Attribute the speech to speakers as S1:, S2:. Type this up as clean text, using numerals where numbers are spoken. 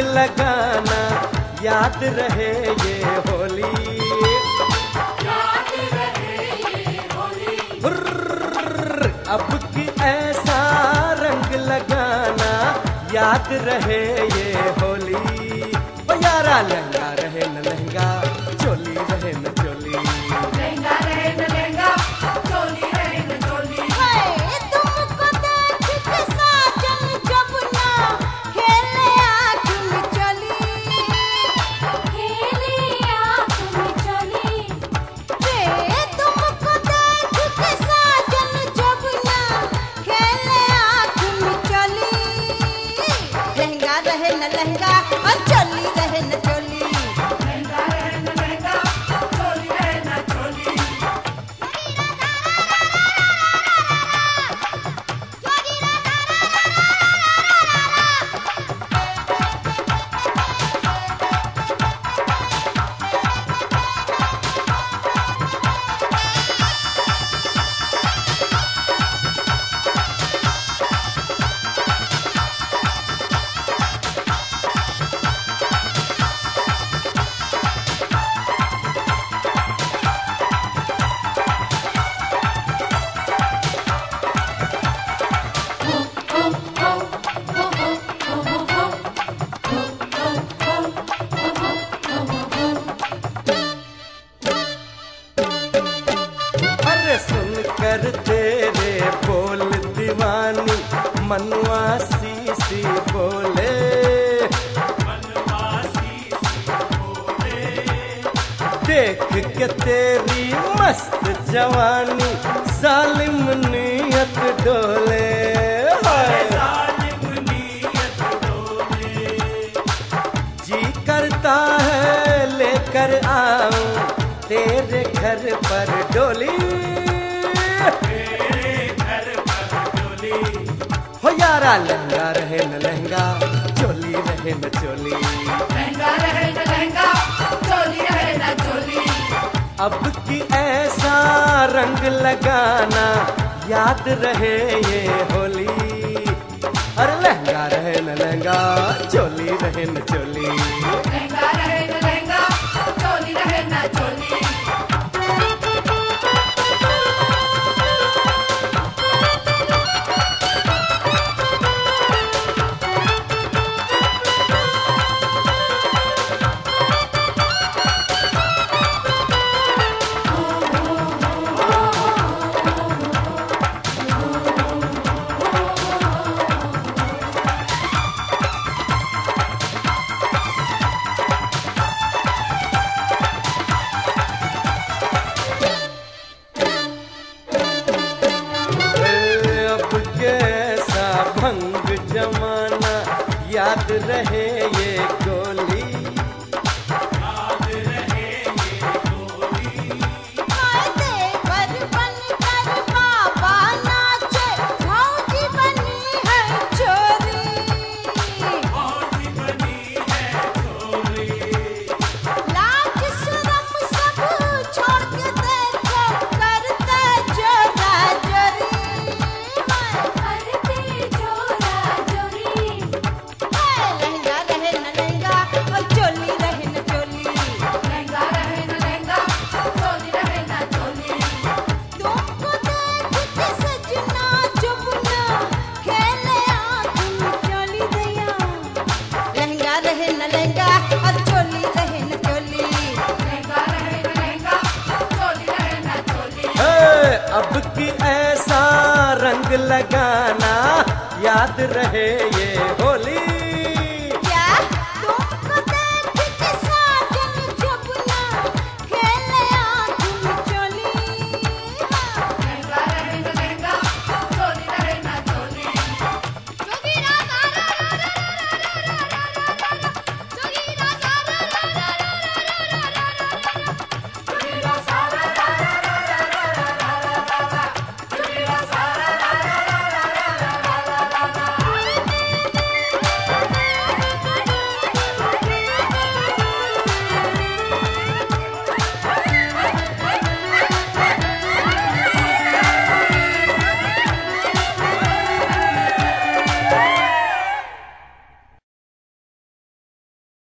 S1: लगाना, याद रहे ये होली। अब की ऐसा रंग लगाना, याद रहे ये होली। ओ यारा लहंगा रहे न लहंगा, चोली रहे न चोली।
S2: लहंगा रहे न लहंगा, चोली रहे न चोली।
S3: तुमको देख के साजन जब ना खेले आँख में चली, खेले आँख में चली। तुमको देख के साजन जब ना खेले आँख में चली। लहंगा रहे न लहंगा और चोली रहे न चोली।
S2: लहंगा रहे न लहंगा, चोली रहे न चोली।
S1: अरे सुन कर तेरे बोल दीवानी, मनवा सी सी बोले। देख के तेरी मस्त जवानी, जालिम नियत डोले। जी करता है लेकर आऊं तेरे घर पर डोली। हो यारा लहंगा रहे न लहंगा, चोली रहे न चोली।
S2: लहंगा रहे न लहंगा, चोली रहे न चोली।
S1: अब की ऐसा रंग लगाना, याद रहे ये होली। अरे लहंगा रहे न लहंगा, चोली रहे न चोली।
S2: लहंगा रहे न लहंगा, चोली रहे न चोली।
S1: अब कैसा भंग जमाना, याद रहे ये गोली।
S3: पर बनकर बाबा नाचे, भौजी बनी है छोरी। लाज शर्म सब छोड़ के देखो, करते जोरा जोरी। करते जोरा जोरी। लहंगा रहे न लहंगा और चोली रहे न चोली।
S2: लहंगा रहे न लहंगा, चोली रहे न चोली।
S3: तुमको देख के सजना चुपना, खेले आँख में चोली दया। लहंगा रहे न लहंगा और चोली रहे न चोली।
S2: लहंगा रहे न लहंगा, चोली रहे न चोली।
S1: अब की ऐसा रंग लगाना, याद रहे ये होली।